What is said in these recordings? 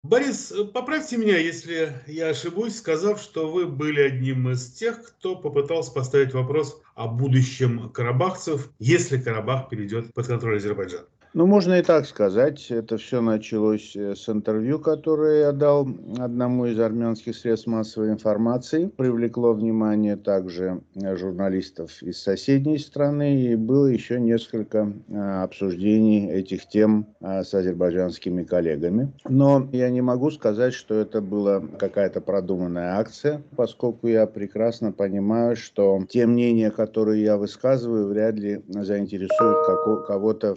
Борис, поправьте меня, если я ошибусь, сказав, что вы были одним из тех, кто попытался поставить вопрос о будущем карабахцев, если Карабах перейдет под контроль Азербайджана. Ну, можно и так сказать. Это все началось с интервью, которое я дал одному из армянских средств массовой информации. Привлекло внимание также журналистов из соседней страны. И было еще несколько обсуждений этих тем с азербайджанскими коллегами. Но я не могу сказать, что это была какая-то продуманная акция, поскольку я прекрасно понимаю, что те мнения, которые я высказываю, вряд ли заинтересуют кого-то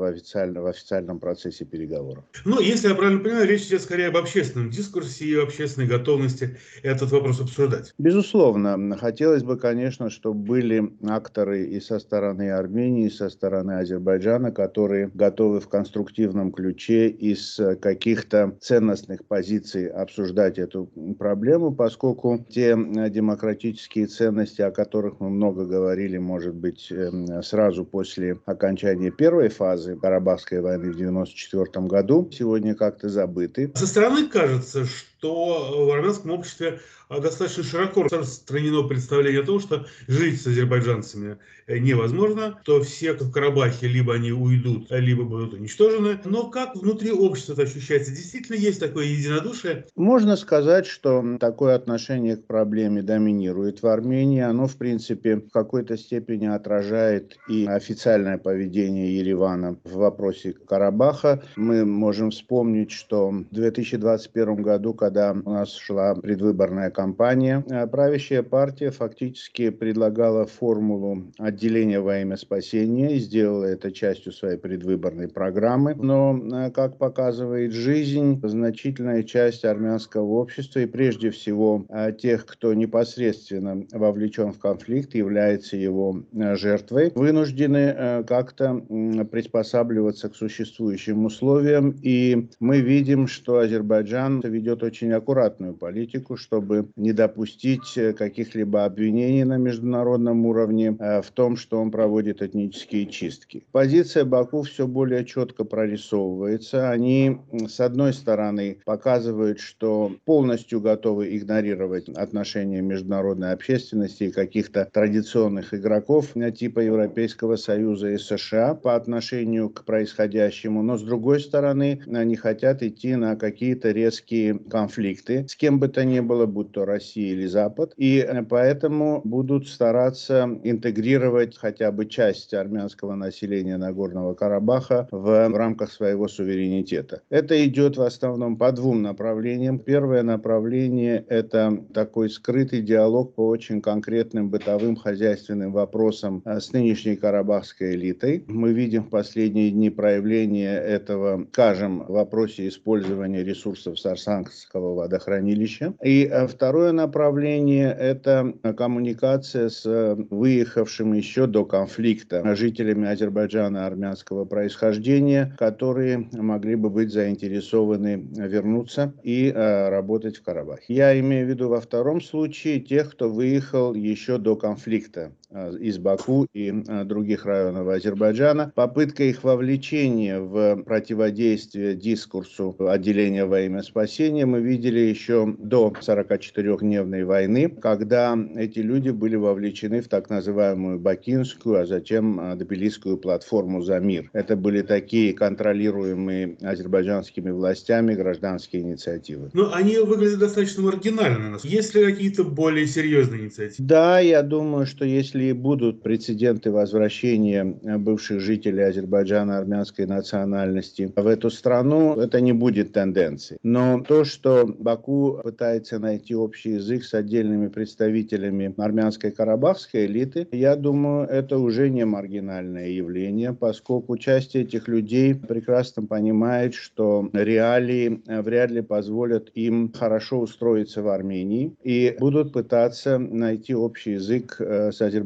в официальном процессе переговоров. Ну, если я правильно понимаю, речь идет скорее об общественном дискурсе и общественной готовности этот вопрос обсуждать. Безусловно, хотелось бы, конечно, чтобы были акторы и со стороны Армении, и со стороны Азербайджана, которые готовы в конструктивном ключе из каких-то ценностных позиций обсуждать эту проблему, поскольку те демократические ценности, о которых мы много говорили, может быть, сразу после окончания первой фазы Карабахской войны в 1994 году, сегодня как-то забыты. Со стороны кажется, что в армянском обществе достаточно широко распространено представление о том, что жить с азербайджанцами невозможно, что все, как в Карабахе, либо они уйдут, либо будут уничтожены. Но как внутри общества это ощущается? Действительно есть такое единодушие? Можно сказать, что такое отношение к проблеме доминирует в Армении. Оно, в принципе, в какой-то степени отражает и официальное поведение Еревана в вопросе Карабаха. Мы можем вспомнить, что в 2021 году, когда у нас шла предвыборная кампания, правящая партия фактически предлагала формулу отделения во имя спасения и сделала это частью своей предвыборной программы. Но, как показывает жизнь, значительная часть армянского общества и прежде всего тех, кто непосредственно вовлечен в конфликт, является его жертвой, вынуждены как-то приспосабливаться к существующим условиям. И мы видим, что Азербайджан ведет очень аккуратную политику, чтобы не допустить каких-либо обвинений на международном уровне в том, что он проводит этнические чистки. Позиция Баку все более четко прорисовывается. Они, с одной стороны, показывают, что полностью готовы игнорировать отношения международной общественности и каких-то традиционных игроков типа Европейского Союза и США по отношению к происходящему, но с другой стороны, они хотят идти на какие-то резкие конфликты с кем бы то ни было, будь то Россия или Запад, и поэтому будут стараться интегрировать хотя бы часть армянского населения Нагорного Карабаха в рамках своего суверенитета. Это идет в основном по двум направлениям. Первое направление – это такой скрытый диалог по очень конкретным бытовым хозяйственным вопросам с нынешней карабахской элитой. Мы видим в последние дни проявление этого, скажем, в вопросе использования ресурсов Сарсанского водохранилища. И второе направление – это коммуникация с выехавшими еще до конфликта жителями Азербайджана армянского происхождения, которые могли бы быть заинтересованы вернуться и работать в Карабахе. Я имею в виду во втором случае тех, кто выехал еще до конфликта из Баку и других районов Азербайджана. Попытка их вовлечения в противодействие дискурсу отделения во имя спасения мы видели еще до 44-дневной войны, когда эти люди были вовлечены в так называемую Бакинскую, а затем Тбилисскую платформу за мир. Это были такие контролируемые азербайджанскими властями гражданские инициативы. Но они выглядят достаточно маргинально. Есть ли какие-то более серьезные инициативы? Да, я думаю, что если будут прецеденты возвращения бывших жителей Азербайджана армянской национальности в эту страну, это не будет тенденцией. Но то, что Баку пытается найти общий язык с отдельными представителями армянской карабахской элиты, я думаю, это уже не маргинальное явление, поскольку часть этих людей прекрасно понимает, что реалии вряд ли позволят им хорошо устроиться в Армении и будут пытаться найти общий язык с азербайджанцами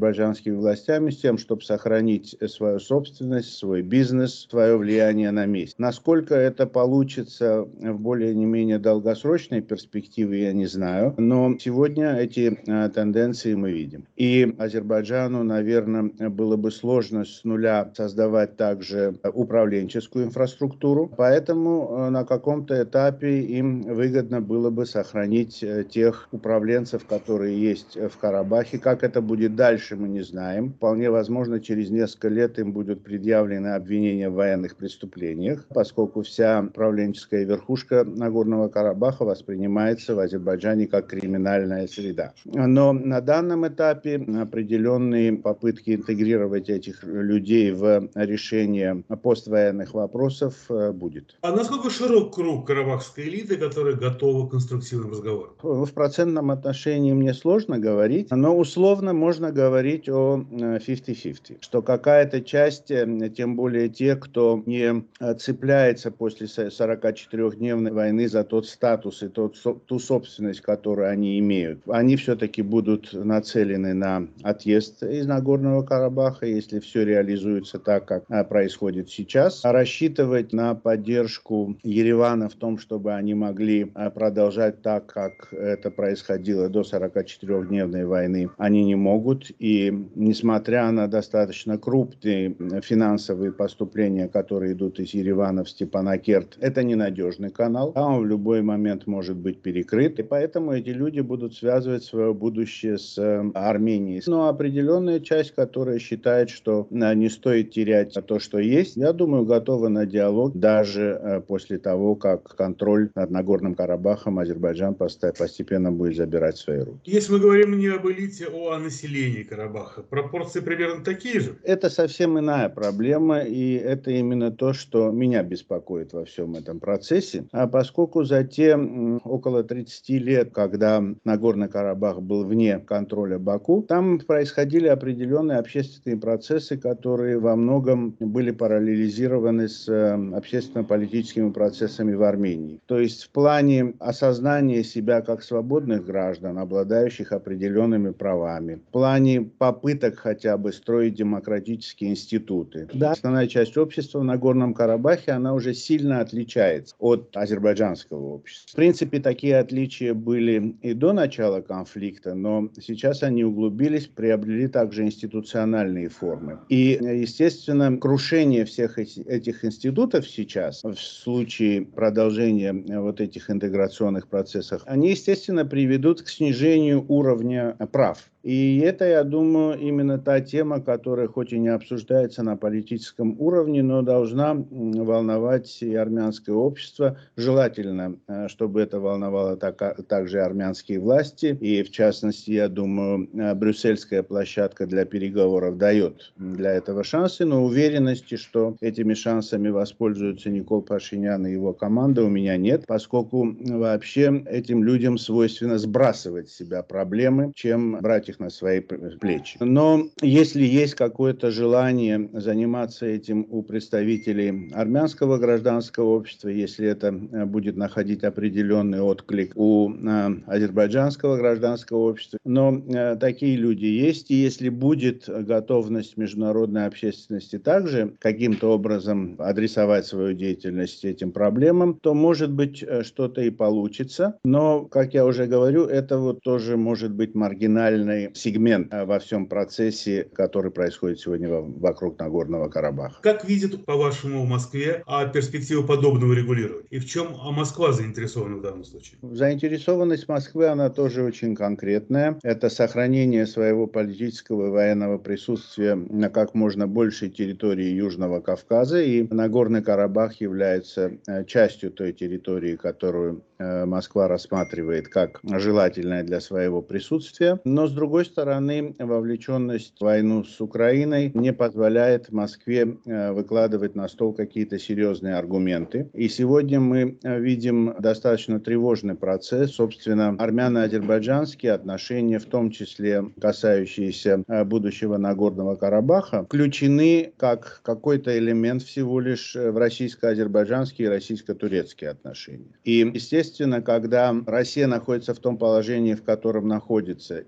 азербайджанскими властями с тем, чтобы сохранить свою собственность, свой бизнес, свое влияние на месте. Насколько это получится в более не менее долгосрочной перспективе, я не знаю, но сегодня эти тенденции мы видим. И Азербайджану, наверное, было бы сложно с нуля создавать также управленческую инфраструктуру, поэтому на каком-то этапе им выгодно было бы сохранить тех управленцев, которые есть в Карабахе. Как это будет дальше, мы не знаем. Вполне возможно, через несколько лет им будут предъявлены обвинения в военных преступлениях, поскольку вся управленческая верхушка Нагорного Карабаха воспринимается в Азербайджане как криминальная среда. Но на данном этапе определенные попытки интегрировать этих людей в решение поствоенных вопросов будет. А насколько широк круг карабахской элиты, которая готова к конструктивным разговорам? В процентном отношении мне сложно говорить, но условно можно говорить о 50-50, что какая-то часть, тем более те, кто не цепляется после 44-дневной войны за тот статус и ту собственность, которую они имеют, они все-таки будут нацелены на отъезд из Нагорного Карабаха, если все реализуется так, как происходит сейчас. Рассчитывать на поддержку Еревана в том, чтобы они могли продолжать так, как это происходило до 44-дневной войны, они не могут. И несмотря на достаточно крупные финансовые поступления, которые идут из Еревана в Степанакерт, это ненадежный канал, а он в любой момент может быть перекрыт. И поэтому эти люди будут связывать свое будущее с Арменией. Но определенная часть, которая считает, что не стоит терять то, что есть, я думаю, готова на диалог даже после того, как контроль над Нагорным Карабахом Азербайджан постепенно будет забирать в свои руки. Если мы говорим не об элите, а о населении Карабаха, пропорции примерно такие же? Это совсем иная проблема, и это именно то, что меня беспокоит во всем этом процессе. А поскольку за те около 30 лет, когда Нагорный Карабах был вне контроля Баку, там происходили определенные общественные процессы, которые во многом были параллелизированы с общественно-политическими процессами в Армении. То есть в плане осознания себя как свободных граждан, обладающих определенными правами, в плане попыток хотя бы строить демократические институты. Да, основная часть общества в Нагорном Карабахе, она уже сильно отличается от азербайджанского общества. В принципе, такие отличия были и до начала конфликта, но сейчас они углубились, приобрели также институциональные формы. И, естественно, крушение всех этих институтов сейчас, в случае продолжения вот этих интеграционных процессов, они, естественно, приведут к снижению уровня прав. И это, я думаю, именно та тема, которая хоть и не обсуждается на политическом уровне, но должна волновать и армянское общество. Желательно, чтобы это волновало также армянские власти. И, в частности, я думаю, брюссельская площадка для переговоров дает для этого шансы, но уверенности, что этими шансами воспользуются Никол Пашинян и его команда, у меня нет, поскольку вообще этим людям свойственно сбрасывать с себя проблемы, чем брать их на свои плечи. Но если есть какое-то желание заниматься этим у представителей армянского гражданского общества, если это будет находить определенный отклик у азербайджанского гражданского общества, но такие люди есть, и если будет готовность международной общественности также каким-то образом адресовать свою деятельность этим проблемам, то, может быть, что-то и получится. Но, как я уже говорю, это вот тоже может быть маргинальный сегмент во всем процессе, который происходит сегодня вокруг Нагорного Карабаха. Как видит, по-вашему, в Москве перспективу подобного регулирования? И в чем Москва заинтересована в данном случае? Заинтересованность Москвы, она тоже очень конкретная. Это сохранение своего политического и военного присутствия на как можно большей территории Южного Кавказа. И Нагорный Карабах является частью той территории, которую Москва рассматривает как желательное для своего присутствия. Но, с другой стороны, вовлеченность в войну с Украиной не позволяет Москве выкладывать на стол какие-то серьезные аргументы. И сегодня мы видим достаточно тревожный процесс. Собственно, армяно-азербайджанские отношения, в том числе касающиеся будущего Нагорного Карабаха, включены как какой-то элемент всего лишь в российско-азербайджанские и российско-турецкие отношения. И, естественно, когда Россия находится в том положении, в котором находится, и в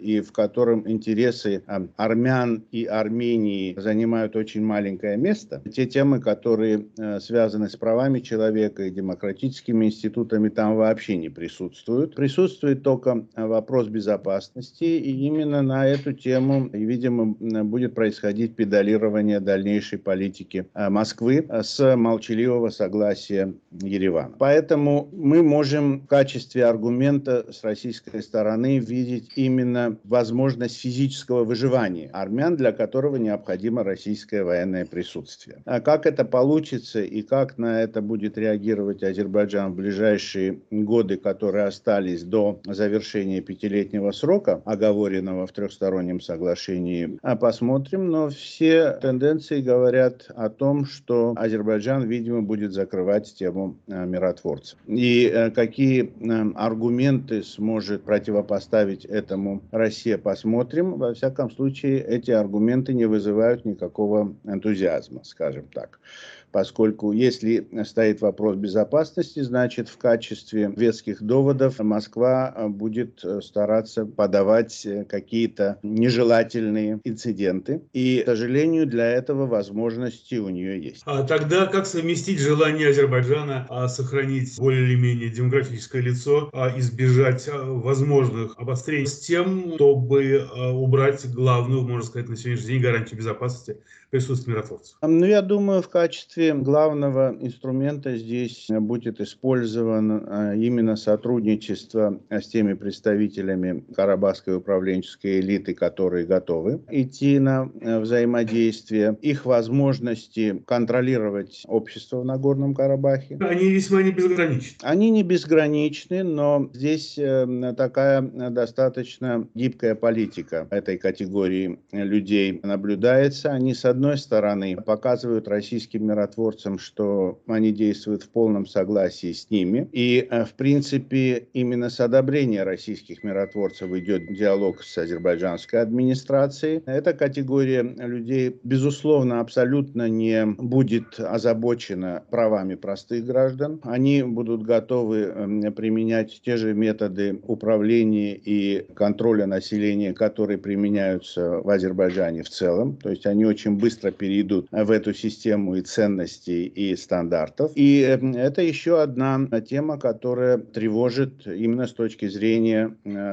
котором интересы армян и Армении занимают очень маленькое место, те темы, которые связаны с правами человека и демократическими институтами, там вообще не присутствуют. Присутствует только вопрос безопасности, и именно на эту тему, видимо, будет происходить педалирование дальнейшей политики Москвы с молчаливого согласия Еревана. Поэтому мы можем в качестве аргумента с российской стороны видеть именно возможность физического выживания армян, для которого необходимо российское военное присутствие. А как это получится и как на это будет реагировать Азербайджан в ближайшие годы, которые остались до завершения пятилетнего срока, оговоренного в трехстороннем соглашении, посмотрим. Но все тенденции говорят о том, что Азербайджан, видимо, будет закрывать тему миротворцев. И какие аргументы сможет противопоставить этому Россия, посмотрим. Во всяком случае, эти аргументы не вызывают никакого энтузиазма, скажем так. Поскольку если стоит вопрос безопасности, значит в качестве веских доводов Москва будет стараться подавать какие-то нежелательные инциденты. И, к сожалению, для этого возможности у нее есть. А тогда как совместить желание Азербайджана сохранить более или менее демократическое лицо, избежать возможных обострений с тем, чтобы убрать главную, можно сказать, на сегодняшний день гарантию безопасности присутствия миротворцев? Ну, я думаю, в качестве главного инструмента здесь будет использовано именно сотрудничество с теми представителями карабахской управленческой элиты, которые готовы идти на взаимодействие, их возможности контролировать общество в Нагорном Карабахе. Они весьма не безграничны. Они не безграничны, но здесь такая достаточно гибкая политика этой категории людей наблюдается. Они, с одной стороны, показывают российским миротворцам, что они действуют в полном согласии с ними. И, в принципе, именно с одобрения российских миротворцев идет диалог с азербайджанской администрацией. Эта категория людей, безусловно, абсолютно не будет озабочена правами простых граждан. Они будут готовы применять те же методы управления и контроля населения, которые применяются в Азербайджане в целом. То есть они очень быстро перейдут в эту систему и ценностей, и стандартов. И это еще одна тема, которая тревожит именно с точки зрения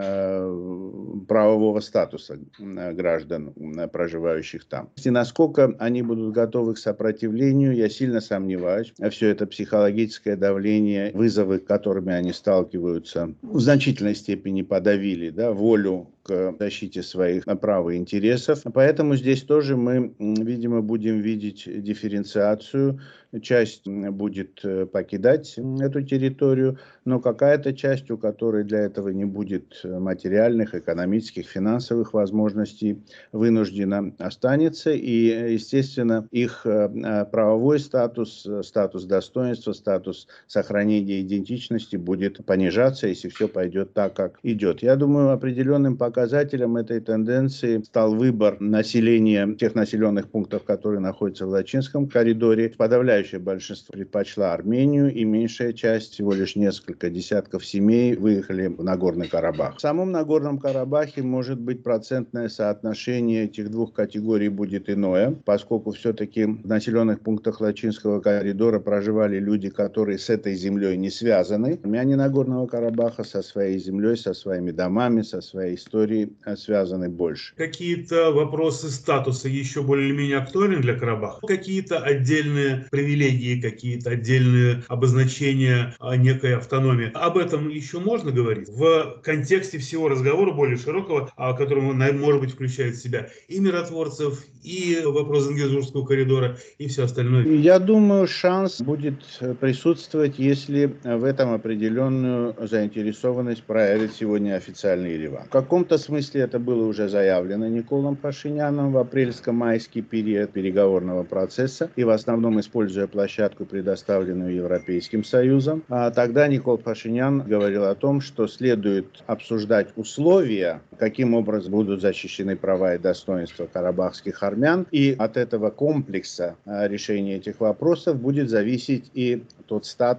правового статуса граждан, проживающих там. И насколько они будут готовы к сопротивлению, я сильно сомневаюсь. Все это психологическое давление, вызовы, с которыми они сталкиваются, в значительной степени подавили, да, волю к защите своих прав и интересов. Поэтому здесь тоже мы, видимо, будем видеть дифференциацию. Часть будет покидать эту территорию, но какая-то часть, у которой для этого не будет материальных, экономических, финансовых возможностей, вынуждена останется. И, естественно, их правовой статус, статус достоинства, статус сохранения идентичности будет понижаться, если все пойдет так, как идет. Я думаю, определенным показателем этой тенденции стал выбор населения тех населенных пунктов, которые находятся в Лачинском коридоре. Подавляющее большинство предпочла Армению, и меньшая часть, всего лишь несколько десятков семей, выехали в Нагорный Карабах. В самом Нагорном Карабахе, может быть, процентное соотношение этих двух категорий будет иное, поскольку все-таки в населенных пунктах Лачинского коридора проживали люди, которые с этой землей не связаны. Армяне Нагорного Карабаха со своей землей, со своими домами, со своей историей связаны больше. Какие-то вопросы статуса еще более-менее актуальны для Карабаха? Какие-то отдельные привилегии, какие-то отдельные обозначения некой автономии? Об этом еще можно говорить в контексте всего разговора более широкого, который, может быть, включает в себя и миротворцев, и вопрос Зангезурского коридора, и все остальное? Я думаю, шанс будет присутствовать, если в этом определенную заинтересованность проявит сегодня официальный Ереван. В каком-то смысле это было уже заявлено Николом Пашиняном в апрельско-майский период переговорного процесса, и в основном используя площадку, предоставленную Европейским Союзом. А тогда Никол Пашинян говорил о том, что следует обсуждать условия, каким образом будут защищены права и достоинства карабахских армян, и от этого комплекса решения этих вопросов будет зависеть и тот статус,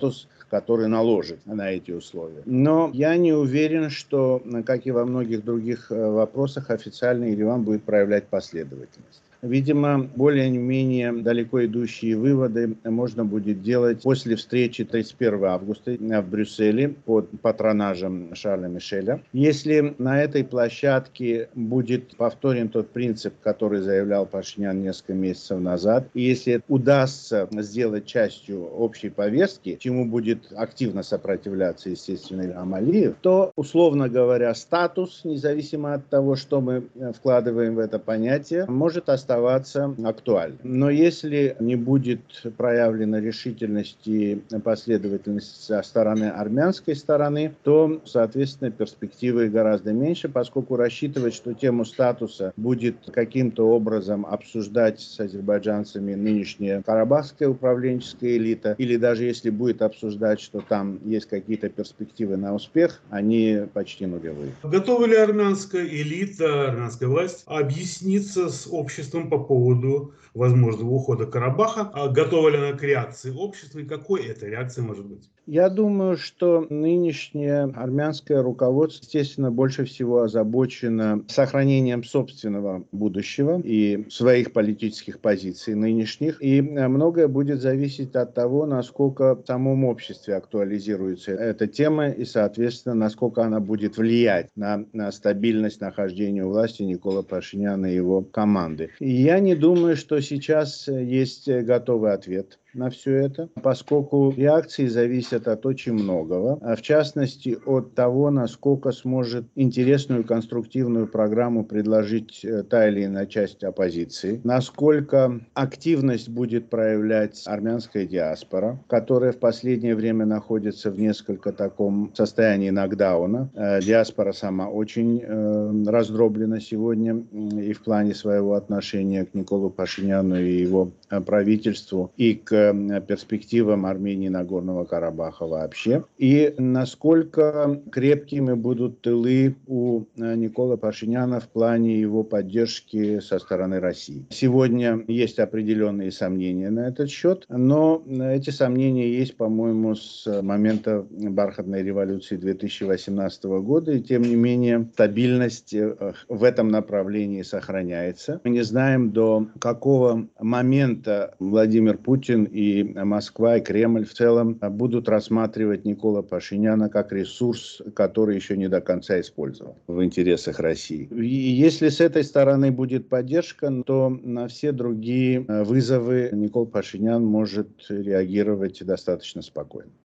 который наложит на эти условия. Но я не уверен, что, как и во многих других вопросах, официальный Ереван будет проявлять последовательность. Видимо, более-менее далеко идущие выводы можно будет делать после встречи 31 августа в Брюсселе под патронажем Шарля Мишеля. Если на этой площадке будет повторен тот принцип, который заявлял Пашинян несколько месяцев назад, и если удастся сделать частью общей повестки, чему будет активно сопротивляться, естественно, Ильхам Алиев, то, условно говоря, статус, независимо от того, что мы вкладываем в это понятие, может оставаться актуальным. Но если не будет проявлена решительность и последовательность со стороны армянской стороны, то, соответственно, перспективы гораздо меньше, поскольку рассчитывать, что тему статуса будет каким-то образом обсуждать с азербайджанцами нынешняя карабахская управленческая элита, или даже если будет обсуждать, что там есть какие-то перспективы на успех, они почти нулевые. Готова ли армянская элита, армянская власть объясниться с обществом по поводу возможного ухода Карабаха? А готова ли она к реакции общества и какой эта реакция может быть? Я думаю, что нынешнее армянское руководство, естественно, больше всего озабочено сохранением собственного будущего и своих политических позиций нынешних. И многое будет зависеть от того, насколько в самом обществе актуализируется эта тема и, соответственно, насколько она будет влиять на стабильность нахождения у власти Никола Пашиняна и его команды. И я не думаю, что сейчас есть готовый ответ на все это, поскольку реакции зависят от очень многого, а в частности от того, насколько сможет интересную конструктивную программу предложить та или иная часть оппозиции, насколько активность будет проявлять армянская диаспора, которая в последнее время находится в несколько таком состоянии нокдауна. Диаспора сама очень раздроблена сегодня и в плане своего отношения к Николу Пашиняну и его правительству, и к перспективам Армении и Нагорного Карабаха вообще, и насколько крепкими будут тылы у Никола Пашиняна в плане его поддержки со стороны России. Сегодня есть определенные сомнения на этот счет, но эти сомнения есть, по-моему, с момента бархатной революции 2018 года, и тем не менее стабильность в этом направлении сохраняется. Мы не знаем, до какого момента Владимир Путин и Москва, и Кремль в целом будут рассматривать Никола Пашиняна как ресурс, который еще не до конца использован в интересах России. И если с этой стороны будет поддержка, то на все другие вызовы Никол Пашинян может реагировать достаточно спокойно.